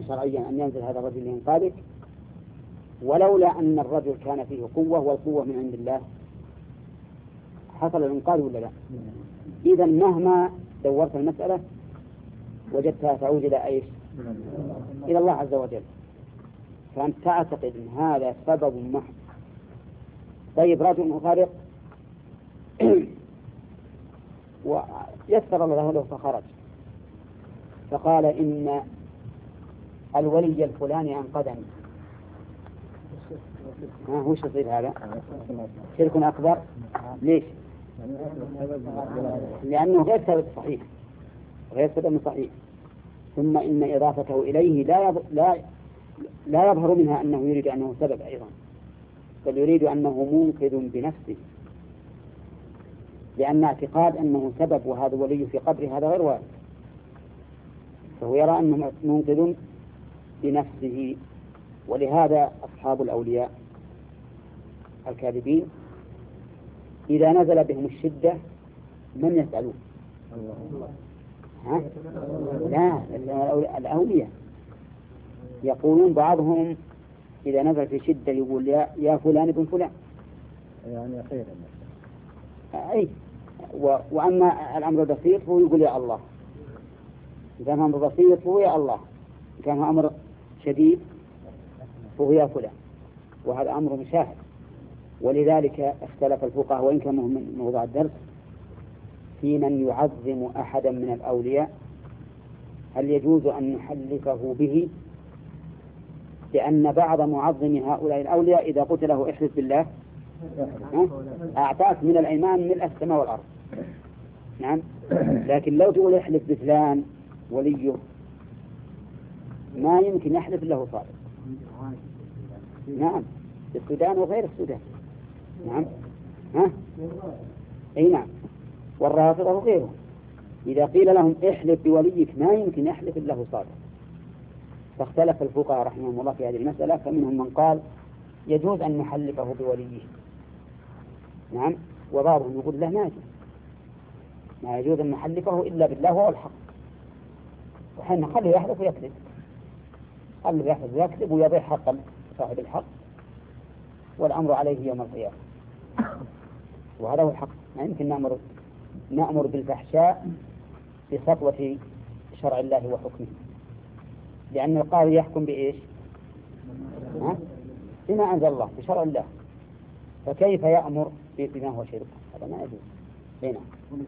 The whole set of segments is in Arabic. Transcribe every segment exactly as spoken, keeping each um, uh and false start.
شرعيا أن ينزل هذا الرجل لإنقاذك، ولولا أن الرجل كان فيه قوة والقوة من عند الله حصل الإنقاذ ولا لا؟ إذا مهما دورت المسألة وجدتها تعود إلى إيش؟ إلى الله عز وجل. فأنت تعتقد أن هذا سبب محض. طيب رجل مفارق ويسر الله له فخرج فقال إن الولي الفلاني أنقذني، ها هو شو يصير هذا؟ شرك أكبر. ليش؟ لأنه غير سبب صحيح، غير سبب صحيح. ثم إن إضافته إليه لا يض... لا لا يظهر منها أنه يريد أنه سبب أيضا، بل يريد أنه منقذ بنفسه، لأن اعتقاد أنه سبب وهذا ولي في قبره هذا غير وارد، فهو يرى أنه منقذ بنفسه. ولهذا أصحاب الأولياء الكاذبين إذا نزل بهم الشدة من يسألون؟ ها؟ لا، الأولياء يقولون بعضهم إذا نزل في شدة يقول يا, يا فلان ابن فلان، يعني خير. أي و... وأما الأمر البسيط فهو يقول يا الله. إذا كان أمر بسيط فهو يا الله، إذا كان أمر شديد فهو يا فلان، وهذا أمر مشاهد. ولذلك اختلف الفقهاء، وإن كان من موضوع الدرس، في من يعظم أحدا من الأولياء هل يجوز أن نحلفه به؟ لأن بعض معظم هؤلاء الأولياء إذا قلت له احلف بالله أعطاك من الأيمان ملء السماء والأرض. نعم، لكن لو تقول احلف بفلان وليه ما يمكن يحلف له صادق. نعم، في السودان وغير السودان. نعم، ها؟ أي نعم، والرافضة وغيره إذا قيل لهم احلف بوليك ما يمكن يحلف له صادق. فاختلف الفقهاء رحمهم الله في هذه المسألة، فمنهم من قال يجوز أن نحلفه بوليه، نعم، وبعضهم يقول له ما يجوز، ما يجوز أن نحلفه إلا بالله وهو الحق، وحين خليه يحلف ويكذب، خليه يحلف ويكذب ويضيع حق صاحب الحق، والأمر عليه يوم القيامة. وهذا هو الحق. ما يمكن نأمر نأمر بالفحشاء بسطوة شرع الله وحكمه، لأن القاضي يحكم بإيش؟ ها؟ بما أنزل الله، بشرع الله، فكيف يأمر بما هو شرك؟ هذا ما يجوز. هنا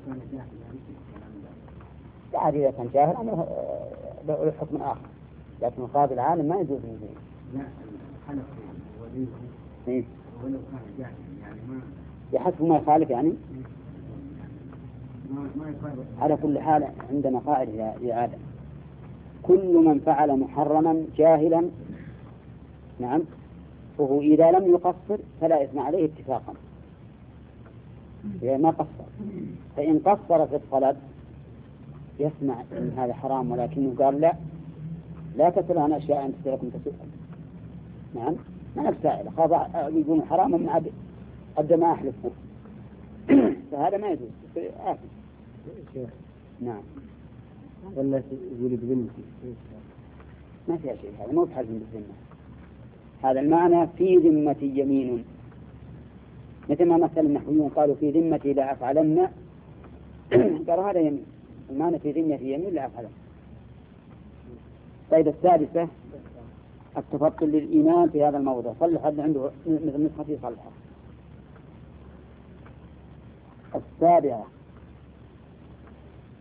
بعد إذا كان جاهل أمره له حكم آخر، لكن القاضي العالم ما يجوز من ذلك. لا، الحلف وليه ولو كان جاهل يعني ما يحسب ما يخالف يعني. ما ما يخالف. على كل حال عندنا قاعدة يا آدم: كل من فعل محرما جاهلا، نعم، وهو إذا لم يقصر فلا إثم عليه اتفاقا، إذا ما قصر. فإن قصر في الطلب يسمع أن هذا حرام، ولكنه قال لا لا تسأل عن أشياء أن تسألكم تسأل. نعم، ما نفسائل خاضع يقولون حرام من عد قد ما أحلفه فهذا ما يجوز. آخر نعم، ولا يقول بذمتي ما فيها شيء، هذا مو بحلف بالذمة. هذا المعنى في ذمة يمين، مثل ما مثل النحويون قالوا في ذمتي لا أفعلن قالوا هذا يمين، المعنى في ذمة يمين لا أفعلن. طيب السادسة التفضل للإيمان في هذا الموضوع. صلح هذا عنده مثل نسختي صلحة. السابعة